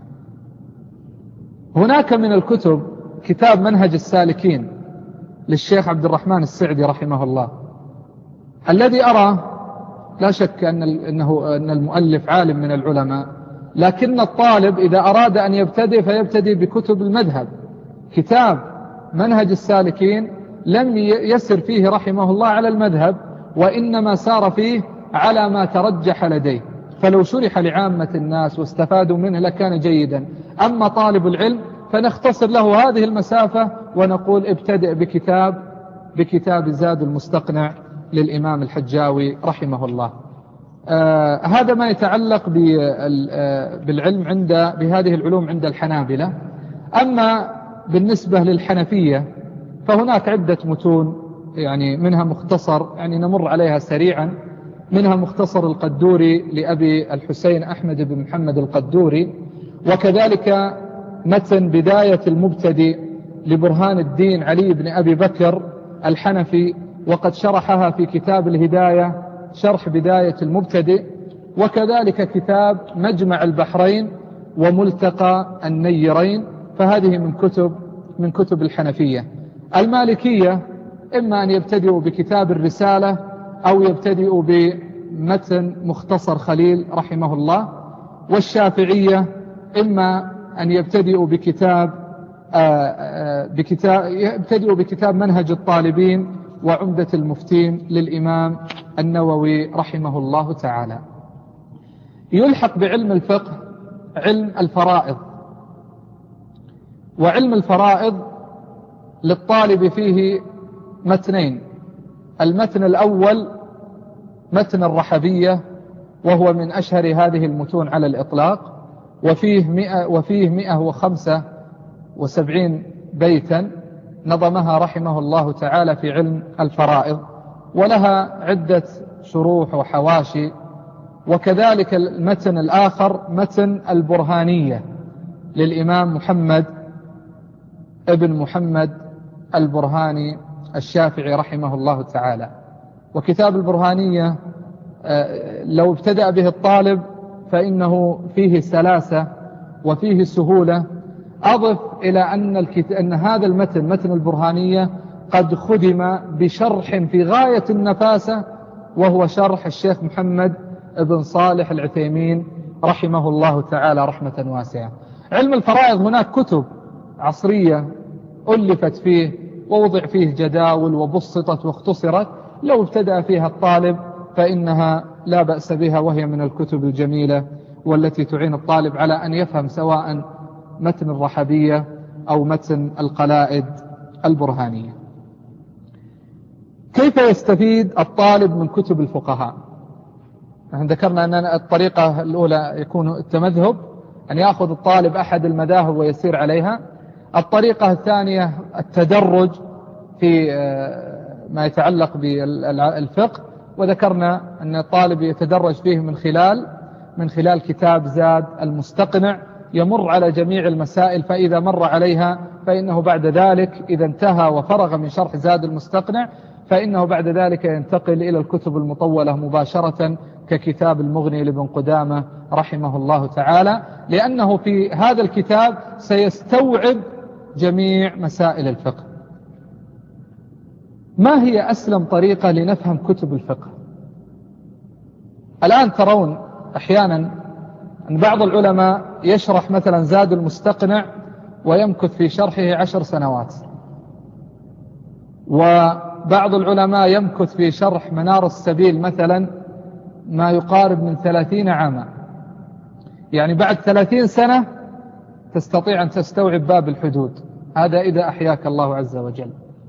هناك من الكتب كتاب منهج السالكين للشيخ عبد الرحمن السعدي رحمه الله، الذي أرى لا شك أن أنه أن المؤلف عالم من العلماء، لكن الطالب إذا أراد أن يبتدئ فيبتدئ بكتب المذهب. كتاب منهج السالكين لم يسر فيه رحمه الله على المذهب، وإنما سار فيه على ما ترجح لديه، فلو شرح لعامة الناس واستفادوا منه لكان جيدا. أما طالب العلم فنختصر له هذه المسافة ونقول ابتدئ بكتاب بكتاب زاد المستقنع للإمام الحجاوي رحمه الله. آه هذا ما يتعلق بالعلم عند بهذه العلوم عند الحنابلة. أما بالنسبة للحنفية فهناك عدة متون، يعني منها مختصر يعني نمر عليها سريعا، منها مختصر القدوري لأبي الحسين أحمد بن محمد القدوري، وكذلك متن بداية المبتدئ لبرهان الدين علي بن أبي بكر الحنفي، وقد شرحها في كتاب الهداية شرح بداية المبتدئ، وكذلك كتاب مجمع البحرين وملتقى النيرين، فهذه من كتب من كتب الحنفية. المالكية إما أن يبتدئوا بكتاب الرسالة أو يبتدئوا بمتن مختصر خليل رحمه الله، والشافعية إما أن يبتدئوا بكتاب بكتاب يبتدئوا بكتاب منهج الطالبين وعمدة المفتين للإمام النووي رحمه الله تعالى. يلحق بعلم الفقه علم الفرائض. وعلم الفرائض للطالب فيه متنين. المتن الأول متن الرحبية، وهو من أشهر هذه المتون على الإطلاق، وفيه مئة, وفيه مئة وخمسة وسبعين بيتا نظمها رحمه الله تعالى في علم الفرائض، ولها عدة شروح وحواشي. وكذلك المتن الآخر متن البرهانية للإمام محمد ابن محمد البرهاني الشافعي رحمه الله تعالى. وكتاب البرهانية لو ابتدأ به الطالب فإنه فيه سلاسة وفيه سهولة. أضف إلى أن, الكت... أن هذا المتن متن البرهانية قد خدم بشرح في غاية النفاسة، وهو شرح الشيخ محمد بن صالح العثيمين رحمه الله تعالى رحمة واسعة. علم الفرائض هناك كتب عصرية ألفت فيه ووضع فيه جداول وبسطت واختصرت، لو ابتدأ فيها الطالب فإنها لا بأس بها، وهي من الكتب الجميلة والتي تعين الطالب على أن يفهم سواء متن الرحبية أو متن القلائد البرهانية. كيف يستفيد الطالب من كتب الفقهاء؟ نحن ذكرنا أن الطريقة الأولى يكون التمذهب، أن يأخذ الطالب أحد المذاهب ويسير عليها. الطريقة الثانية التدرج في ما يتعلق بالفقه، وذكرنا أن الطالب يتدرج فيه من خلال من خلال كتاب زاد المستقنع، يمر على جميع المسائل، فإذا مر عليها فإنه بعد ذلك إذا انتهى وفرغ من شرح زاد المستقنع فإنه بعد ذلك ينتقل إلى الكتب المطولة مباشرة ككتاب المغني لابن قدامة رحمه الله تعالى، لأنه في هذا الكتاب سيستوعب جميع مسائل الفقه. ما هي أسلم طريقة لنفهم كتب الفقه؟ الآن ترون أحيانا أن بعض العلماء يشرح مثلا زاد المستقنع ويمكث في شرحه عشر سنوات، وبعض العلماء يمكث في شرح منار السبيل مثلا ما يقارب من ثلاثين عاما، يعني بعد ثلاثين سنة تستطيع أن تستوعب باب الحدود، هذا إذا أحياك الله عز وجل.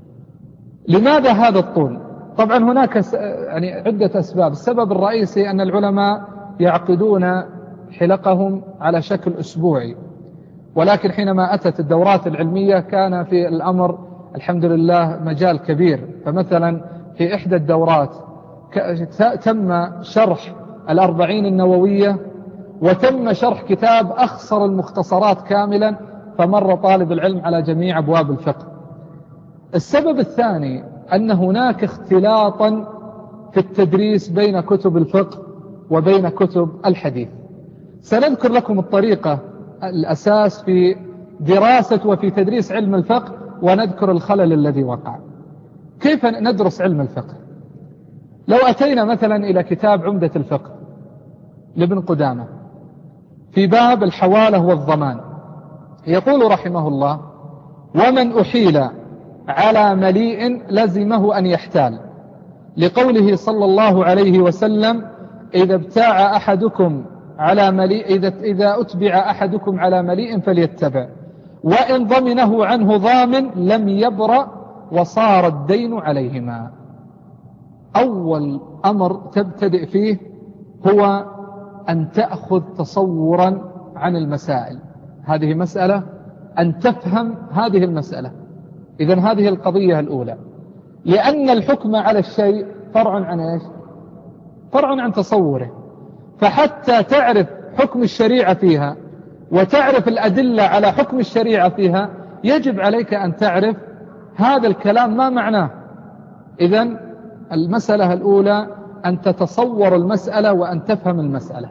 لماذا هذا الطول؟ طبعا هناك يعني عدة أسباب. السبب الرئيسي أن العلماء يعقدون حلقهم على شكل أسبوعي، ولكن حينما أتت الدورات العلمية كان في الأمر الحمد لله مجال كبير. فمثلا في إحدى الدورات تم شرح الأربعين النووية، وتم شرح كتاب أخصر المختصرات كاملا، فمر طالب العلم على جميع أبواب الفقه. السبب الثاني أن هناك اختلاطا في التدريس بين كتب الفقه وبين كتب الحديث. سنذكر لكم الطريقة الأساس في دراسة وفي تدريس علم الفقه، ونذكر الخلل الذي وقع. كيف ندرس علم الفقه؟ لو أتينا مثلا إلى كتاب عمدة الفقه لابن قدامة في باب الحوالة والضمان، يقول رحمه الله: ومن أحيل على مليء لزمه أن يحتال، لقوله صلى الله عليه وسلم: إذا ابتاع أحدكم على مليء إذا, إذا أتبع أحدكم على مليء فليتبع، وإن ضمنه عنه ضامن لم يبرأ وصار الدين عليهما. أول أمر تبتدئ فيه هو أن تأخذ تصورا عن المسائل. هذه مسألة، أن تفهم هذه المسألة. إذن هذه القضية الأولى، لأن الحكم على الشيء فرع عن إيش؟ فرع عن تصوره. فحتى تعرف حكم الشريعة فيها وتعرف الأدلة على حكم الشريعة فيها، يجب عليك أن تعرف هذا الكلام ما معناه. إذن المسألة الأولى أن تتصور المسألة وأن تفهم المسألة.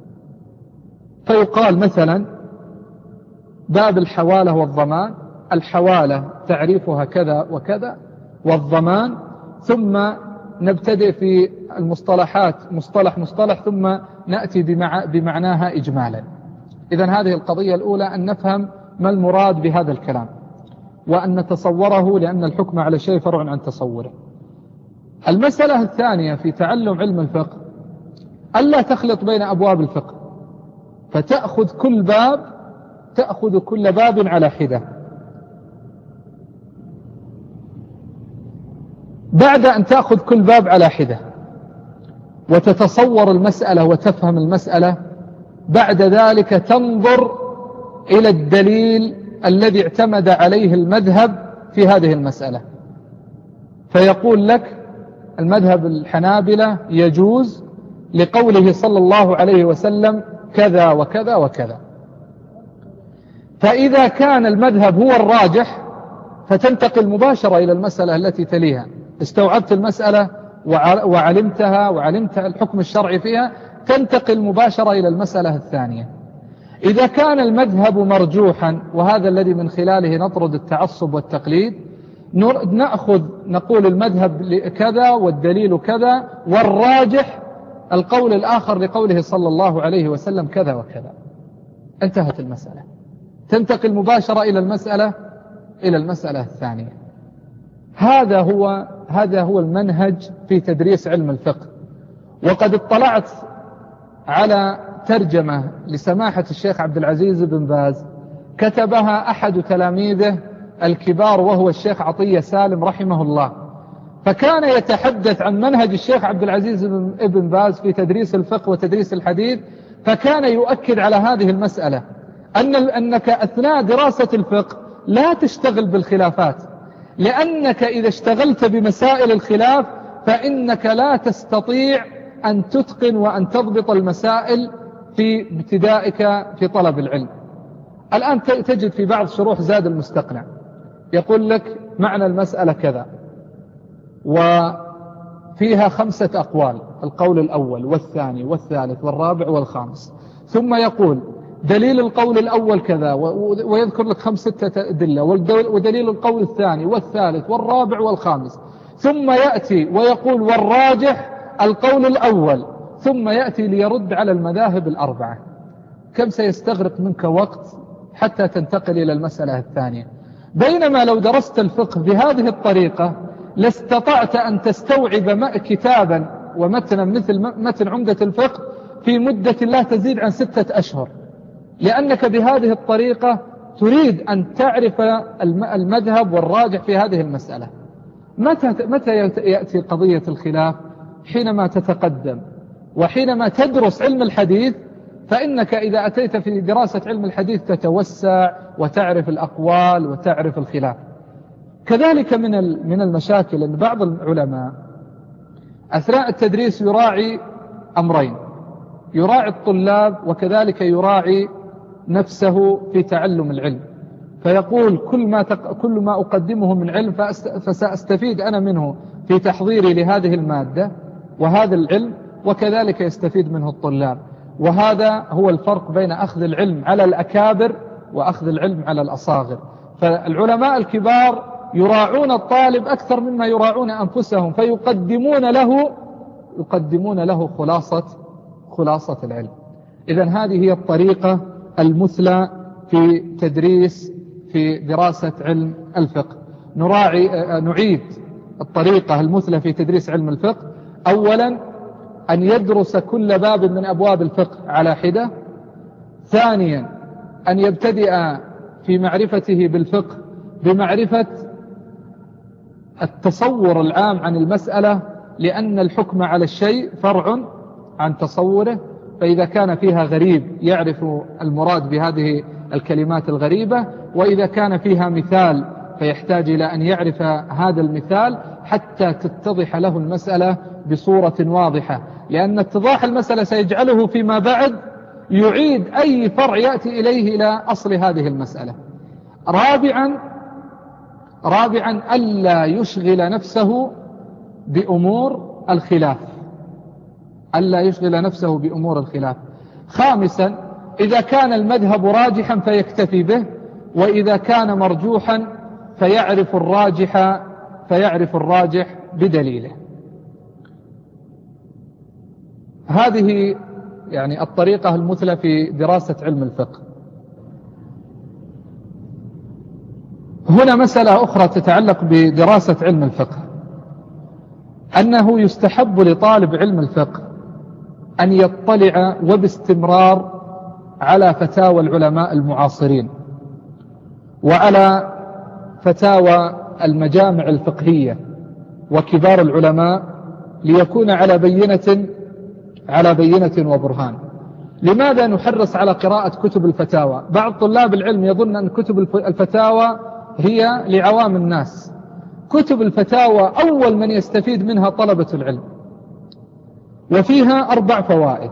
فيقال مثلا باب الحوالة والضمان، الحوالة تعريفها كذا وكذا، والضمان، ثم نبتدئ في المصطلحات مصطلح مصطلح، ثم نأتي بمع... بمعناها إجمالا. إذن هذه القضية الأولى، أن نفهم ما المراد بهذا الكلام وأن نتصوره، لأن الحكم على شيء فرع عن تصوره. المسألة الثانية في تعلم علم الفقه ألا تخلط بين أبواب الفقه. فتأخذ كل باب تأخذ كل باب على حدة. بعد أن تأخذ كل باب على حدة وتتصور المسألة وتفهم المسألة، بعد ذلك تنظر إلى الدليل الذي اعتمد عليه المذهب في هذه المسألة، فيقول لك المذهب الحنابلة يجوز لقوله صلى الله عليه وسلم كذا وكذا وكذا. فإذا كان المذهب هو الراجح فتنتقل مباشرة إلى المسألة التي تليها، استوعبت المسألة وعلمتها وعلمت الحكم الشرعي فيها، تنتقل مباشرة إلى المسألة الثانية. إذا كان المذهب مرجوحا، وهذا الذي من خلاله نطرد التعصب والتقليد، نأخذ نقول المذهب كذا والدليل كذا والراجح القول الآخر لقوله صلى الله عليه وسلم كذا وكذا، انتهت المسألة، تنتقل مباشرة إلى المسألة إلى المسألة الثانية. هذا هو هذا هو المنهج في تدريس علم الفقه. وقد اطلعت على ترجمة لسماحة الشيخ عبد العزيز بن باز كتبها أحد تلاميذه الكبار وهو الشيخ عطية سالم رحمه الله، فكان يتحدث عن منهج الشيخ عبد العزيز بن باز في تدريس الفقه وتدريس الحديث، فكان يؤكد على هذه المسألة أن أنك أثناء دراسة الفقه لا تشتغل بالخلافات، لأنك إذا اشتغلت بمسائل الخلاف فإنك لا تستطيع أن تتقن وأن تضبط المسائل في ابتدائك في طلب العلم. الآن تجد في بعض شروح زاد المستقنع يقول لك معنى المسألة كذا، وفيها خمسة أقوال، القول الأول والثاني والثالث والرابع والخامس، ثم يقول دليل القول الأول كذا، ويذكر لك خمسة أدلة، ودليل القول الثاني والثالث والرابع والخامس، ثم يأتي ويقول والراجح القول الأول، ثم يأتي ليرد على المذاهب الأربعة. كم سيستغرق منك وقت حتى تنتقل إلى المسألة الثانية؟ بينما لو درست الفقه بهذه الطريقة لاستطعت أن تستوعب كتابا ومتنا مثل متن عمدة الفقه في مدة لا تزيد عن ستة أشهر، لأنك بهذه الطريقة تريد أن تعرف المذهب والراجح في هذه المسألة. متى متى يأتي قضية الخلاف؟ حينما تتقدم وحينما تدرس علم الحديث، فإنك إذا أتيت في دراسة علم الحديث تتوسع وتعرف الأقوال وتعرف الخلاف. كذلك من من المشاكل أن بعض العلماء أثناء التدريس يراعي أمرين، يراعي الطلاب وكذلك يراعي نفسه في تعلم العلم، فيقول كل ما تق... كل ما أقدمه من علم فأست... فسأستفيد أنا منه في تحضيري لهذه المادة وهذا العلم، وكذلك يستفيد منه الطلاب. وهذا هو الفرق بين أخذ العلم على الأكابر وأخذ العلم على الأصاغر. فالعلماء الكبار يراعون الطالب أكثر مما يراعون أنفسهم، فيقدمون له يقدمون له خلاصة خلاصة العلم. إذن هذه هي الطريقة المثلى في تدريس في دراسة علم الفقه. نراعي نعيد الطريقة المثلى في تدريس علم الفقه: أولا أن يدرس كل باب من أبواب الفقه على حدة. ثانيا أن يبتدئ في معرفته بالفقه بمعرفة التصور العام عن المسألة، لأن الحكم على الشيء فرع عن تصوره، فإذا كان فيها غريب يعرف المراد بهذه الكلمات الغريبة، وإذا كان فيها مثال فيحتاج إلى أن يعرف هذا المثال حتى تتضح له المسألة بصورة واضحة، لأن اتضاح المسألة سيجعله فيما بعد يعيد أي فرع يأتي إليه إلى أصل هذه المسألة. رابعا رابعا ألا يشغل نفسه بأمور الخلاف ألا يشغل نفسه بأمور الخلاف. خامسا إذا كان المذهب راجحا فيكتفي به، وإذا كان مرجوحا فيعرف الراجح فيعرف الراجح بدليله. هذه يعني الطريقة المثلى في دراسة علم الفقه. هنا مسألة أخرى تتعلق بدراسة علم الفقه، أنه يستحب لطالب علم الفقه أن يطلع وباستمرار على فتاوى العلماء المعاصرين وعلى فتاوى المجامع الفقهية وكبار العلماء ليكون على بينة على بينة وبرهان. لماذا نحرص على قراءة كتب الفتاوى؟ بعض طلاب العلم يظن أن كتب الفتاوى هي لعوام الناس. كتب الفتاوى أول من يستفيد منها طلبة العلم، وفيها أربع فوائد.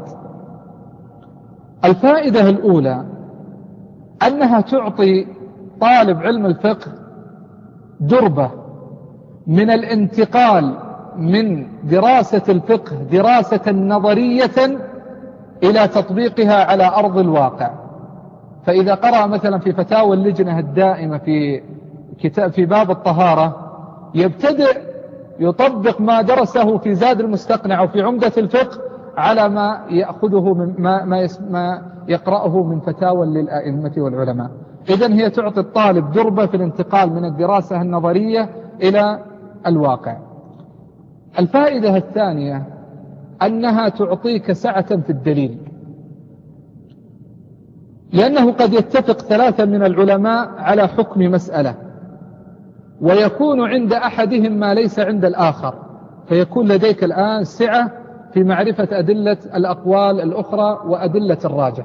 الفائدة الأولى أنها تعطي طالب علم الفقه دربة من الانتقال من دراسة الفقه دراسة نظرية إلى تطبيقها على أرض الواقع. فإذا قرأ مثلا في فتاوى اللجنة الدائمة في كتاب في باب الطهارة يبتدئ يطبق ما درسه في زاد المستقنع وفي عمدة الفقه على ما يأخذه من ما, ما, ما يقرأه من فتاوى للأئمة والعلماء. إذن هي تعطي الطالب دربة في الانتقال من الدراسة النظرية إلى الواقع. الفائدة الثانية أنها تعطيك سعة في الدليل، لأنه قد يتفق ثلاثة من العلماء على حكم مسألة ويكون عند أحدهم ما ليس عند الآخر، فيكون لديك الآن سعة في معرفة أدلة الأقوال الأخرى وأدلة الراجح.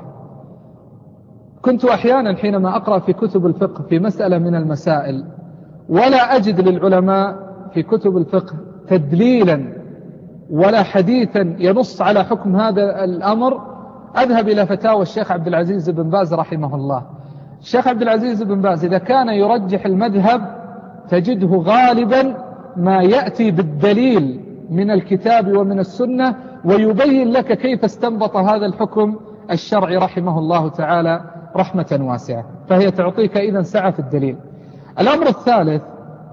كنت أحيانا حينما أقرأ في كتب الفقه في مسألة من المسائل ولا أجد للعلماء في كتب الفقه تدليلا ولا حديثا ينص على حكم هذا الأمر، أذهب إلى فتاوى الشيخ عبد العزيز بن باز رحمه الله. الشيخ عبد العزيز بن باز إذا كان يرجح المذهب تجده غالبا ما يأتي بالدليل من الكتاب ومن السنة ويبين لك كيف استنبط هذا الحكم الشرعي رحمه الله تعالى رحمة واسعة. فهي تعطيك إذن سعة في الدليل. الأمر الثالث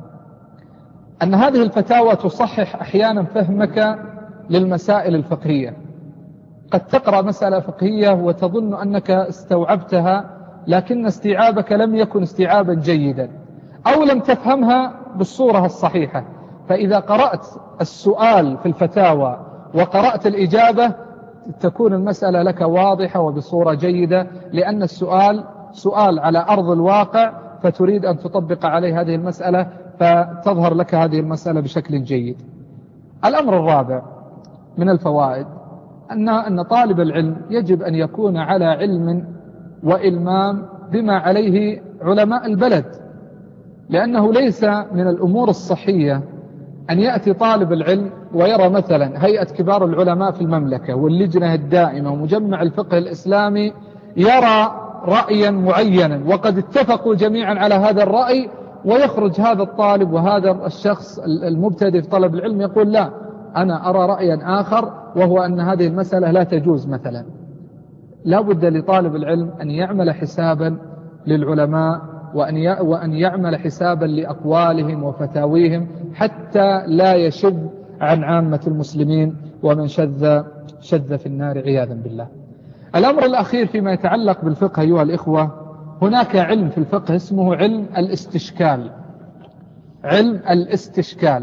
أن هذه الفتاوى تصحح أحيانا فهمك للمسائل الفقهية. قد تقرأ مسألة فقهية وتظن أنك استوعبتها لكن استيعابك لم يكن استيعابا جيدا أو لم تفهمها بالصورة الصحيحة، فإذا قرأت السؤال في الفتاوى وقرأت الإجابة تكون المسألة لك واضحة وبصورة جيدة، لأن السؤال سؤال على أرض الواقع فتريد أن تطبق عليه هذه المسألة فتظهر لك هذه المسألة بشكل جيد. الأمر الرابع من الفوائد أن أن طالب العلم يجب أن يكون على علم وإلمام بما عليه علماء البلد، لأنه ليس من الأمور الصحية أن يأتي طالب العلم ويرى مثلا هيئة كبار العلماء في المملكة واللجنة الدائمة ومجمع الفقه الإسلامي يرى رأيا معينا وقد اتفقوا جميعا على هذا الرأي، ويخرج هذا الطالب وهذا الشخص المبتدئ في طلب العلم يقول لا أنا أرى رأيا آخر وهو أن هذه المسألة لا تجوز مثلا. لا بد لطالب العلم أن يعمل حسابا للعلماء وأن وأن يعمل حسابا لأقوالهم وفتاويهم حتى لا يشذ عن عامة المسلمين، ومن شذ شذ في النار عياذا بالله. الأمر الأخير فيما يتعلق بالفقه أيها الإخوة، هناك علم في الفقه اسمه علم الاستشكال. علم الاستشكال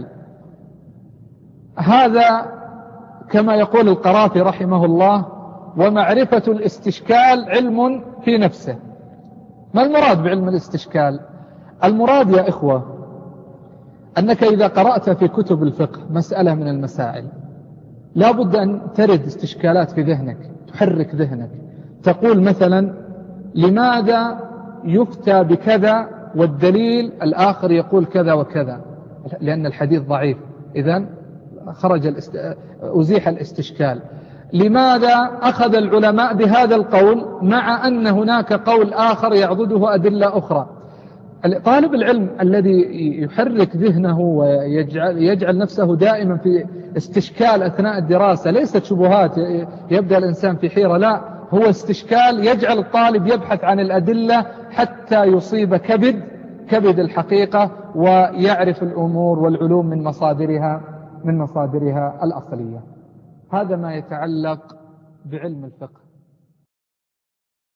هذا كما يقول القرافي رحمه الله: ومعرفة الاستشكال علم في نفسه. ما المراد بعلم الاستشكال؟ المراد يا إخوة أنك إذا قرأت في كتب الفقه مسألة من المسائل لا بد أن ترد استشكالات في ذهنك تحرك ذهنك، تقول مثلا لماذا يفتى بكذا والدليل الآخر يقول كذا وكذا، لأن الحديث ضعيف، إذن خرج الاست... أزيح الاستشكال. لماذا أخذ العلماء بهذا القول مع أن هناك قول آخر يعضده أدلة أخرى؟ طالب العلم الذي يحرك ذهنه ويجعل يجعل نفسه دائما في استشكال أثناء الدراسة، ليست شبهات يبدأ الإنسان في حيرة، لا، هو استشكال يجعل الطالب يبحث عن الأدلة حتى يصيب كبد كبد الحقيقة ويعرف الأمور والعلوم من مصادرها من مصادرها الأصلية. هذا ما يتعلق بعلم الفقه.